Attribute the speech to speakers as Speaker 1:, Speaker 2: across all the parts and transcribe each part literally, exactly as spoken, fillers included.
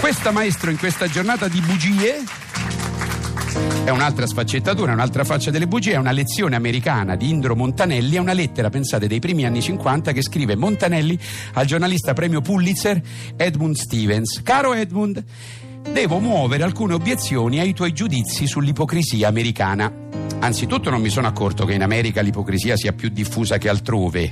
Speaker 1: Questa, maestro, in questa giornata di bugie è un'altra sfaccettatura, un'altra faccia delle bugie, è una lezione americana di Indro Montanelli, è una lettera, pensate, dei primi anni cinquanta che scrive Montanelli al giornalista premio Pulitzer Edmund Stevens. Caro Edmund, devo muovere alcune obiezioni ai tuoi giudizi sull'ipocrisia americana. Anzitutto non mi sono accorto che in America l'ipocrisia sia più diffusa che altrove,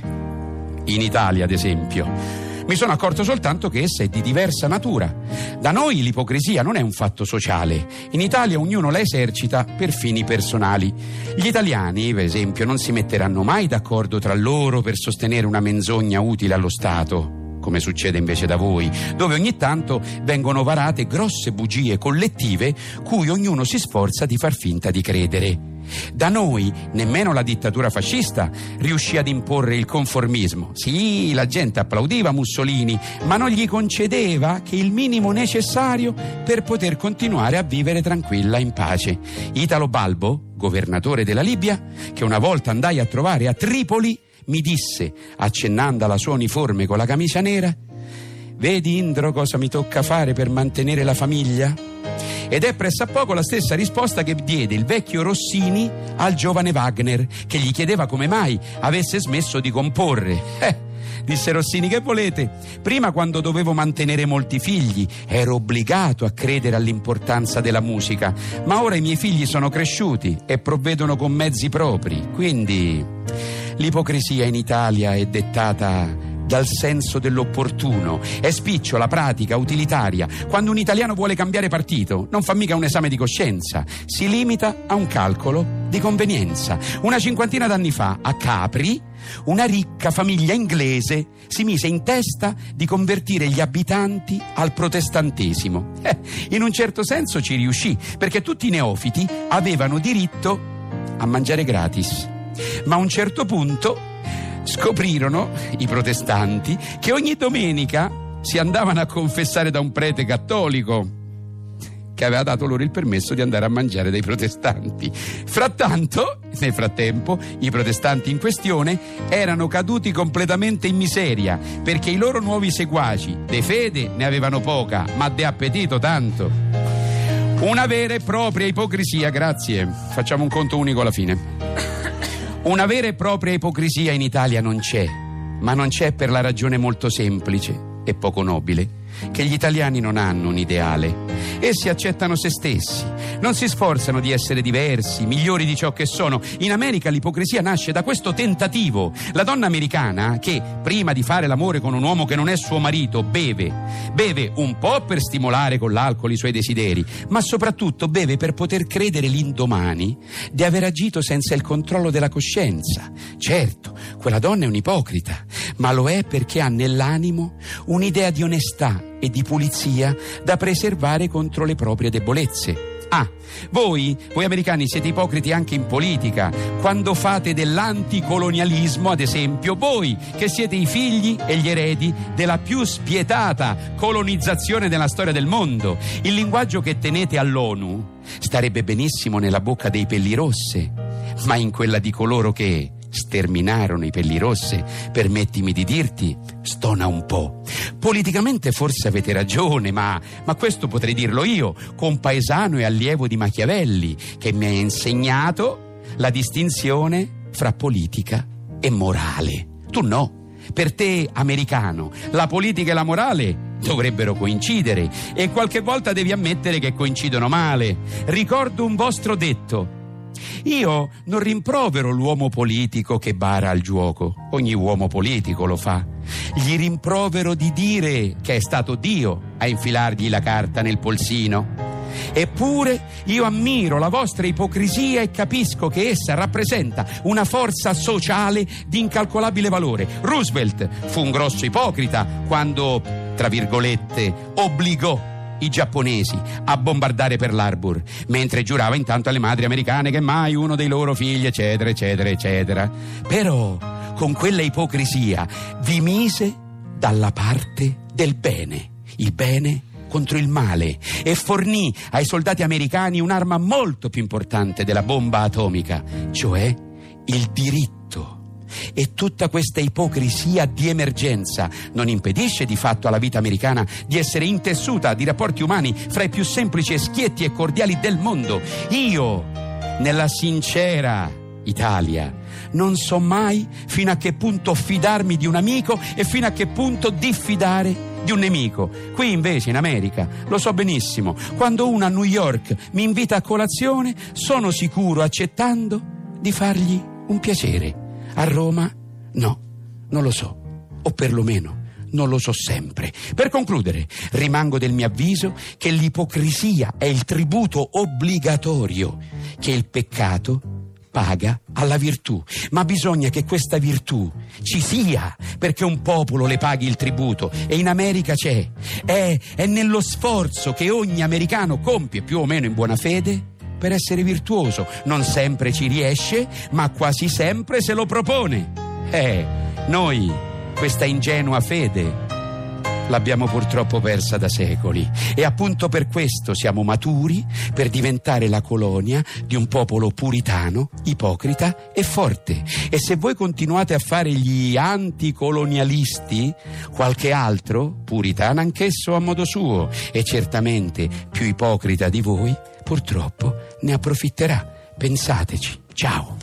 Speaker 1: in Italia ad esempio. Mi sono accorto soltanto che essa è di diversa natura. Da noi l'ipocrisia non è un fatto sociale. In Italia ognuno la esercita per fini personali. Gli italiani, per esempio, non si metteranno mai d'accordo tra loro per sostenere una menzogna utile allo Stato, come succede invece da voi, dove ogni tanto vengono varate grosse bugie collettive cui ognuno si sforza di far finta di credere. Da noi nemmeno la dittatura fascista riuscì ad imporre il conformismo. Sì, la gente applaudiva Mussolini, ma non gli concedeva che il minimo necessario per poter continuare a vivere tranquilla in pace. Italo Balbo, governatore della Libia, che una volta andai a trovare a Tripoli, mi disse, accennando alla sua uniforme con la camicia nera: vedi, Indro, cosa mi tocca fare per mantenere la famiglia? Ed è pressappoco la stessa risposta che diede il vecchio Rossini al giovane Wagner, che gli chiedeva come mai avesse smesso di comporre. Eh, disse Rossini, che volete? Prima, quando dovevo mantenere molti figli, ero obbligato a credere all'importanza della musica, ma ora i miei figli sono cresciuti e provvedono con mezzi propri, quindi l'ipocrisia in Italia è dettata dal senso dell'opportuno, è spicciola, pratica, utilitaria. Quando un italiano vuole cambiare partito non fa mica un esame di coscienza, si limita a un calcolo di convenienza. Una cinquantina d'anni fa a Capri una ricca famiglia inglese si mise in testa di convertire gli abitanti al protestantesimo. Eh, in un certo senso ci riuscì, perché tutti i neofiti avevano diritto a mangiare gratis. Ma a un certo punto scoprirono i protestanti che ogni domenica si andavano a confessare da un prete cattolico che aveva dato loro il permesso di andare a mangiare dai protestanti. Frattanto, nel frattempo, i protestanti in questione erano caduti completamente in miseria, perché i loro nuovi seguaci de fede ne avevano poca, ma de appetito tanto. Una vera e propria ipocrisia, grazie, facciamo un conto unico alla fine. Una vera e propria ipocrisia in Italia non c'è, ma non c'è per la ragione molto semplice e poco nobile che gli italiani non hanno un ideale. Essi accettano se stessi, non si sforzano di essere diversi, migliori di ciò che sono. In America l'ipocrisia nasce da questo tentativo. La donna americana che, prima di fare l'amore con un uomo che non è suo marito, beve. Beve un po' per stimolare con l'alcol i suoi desideri, ma soprattutto beve per poter credere l'indomani di aver agito senza il controllo della coscienza. Certo, quella donna è un'ipocrita, ma lo è perché ha nell'animo un'idea di onestà e di pulizia da preservare contro le proprie debolezze. Ah, voi, voi americani siete ipocriti anche in politica, quando fate dell'anticolonialismo, ad esempio, voi che siete i figli e gli eredi della più spietata colonizzazione della storia del mondo. Il linguaggio che tenete all'ONU starebbe benissimo nella bocca dei pellirosse, ma in quella di coloro che sterminarono i pellirosse, permettimi di dirti, stona un po'. Politicamente forse avete ragione, ma, ma questo potrei dirlo io, compaesano e allievo di Machiavelli, che mi ha insegnato la distinzione fra politica e morale. Tu no. Per te, americano, la politica e la morale dovrebbero coincidere, e qualche volta devi ammettere che coincidono male. Ricordo un vostro detto: io non rimprovero l'uomo politico che bara al giuoco, ogni uomo politico lo fa. Gli rimprovero di dire che è stato Dio a infilargli la carta nel polsino. Eppure io ammiro la vostra ipocrisia e capisco che essa rappresenta una forza sociale di incalcolabile valore. Roosevelt fu un grosso ipocrita quando, tra virgolette, obbligò i giapponesi a bombardare Pearl Harbor, mentre giurava intanto alle madri americane che mai uno dei loro figli, eccetera, eccetera, eccetera. Però con quella ipocrisia vi mise dalla parte del bene, il bene contro il male, e fornì ai soldati americani un'arma molto più importante della bomba atomica, cioè il diritto. E tutta questa ipocrisia di emergenza non impedisce di fatto alla vita americana di essere intessuta di rapporti umani fra i più semplici, schietti e cordiali del mondo. Io, nella sincera Italia, non so mai fino a che punto fidarmi di un amico e fino a che punto diffidare di un nemico. Qui invece in America lo so benissimo, quando uno a New York mi invita a colazione sono sicuro, accettando, di fargli un piacere. A Roma no, non lo so, o perlomeno non lo so sempre. Per concludere, rimango del mio avviso che l'ipocrisia è il tributo obbligatorio che il peccato paga alla virtù, ma bisogna che questa virtù ci sia perché un popolo le paghi il tributo, e in America c'è. È, è nello sforzo che ogni americano compie più o meno in buona fede per essere virtuoso. Non sempre ci riesce, ma quasi sempre se lo propone. Eh, noi questa ingenua fede l'abbiamo purtroppo persa da secoli, e appunto per questo siamo maturi per diventare la colonia di un popolo puritano, ipocrita e forte. E se voi continuate a fare gli anticolonialisti, qualche altro, puritano anch'esso a modo suo e certamente più ipocrita di voi, purtroppo ne approfitterà. Pensateci. Ciao.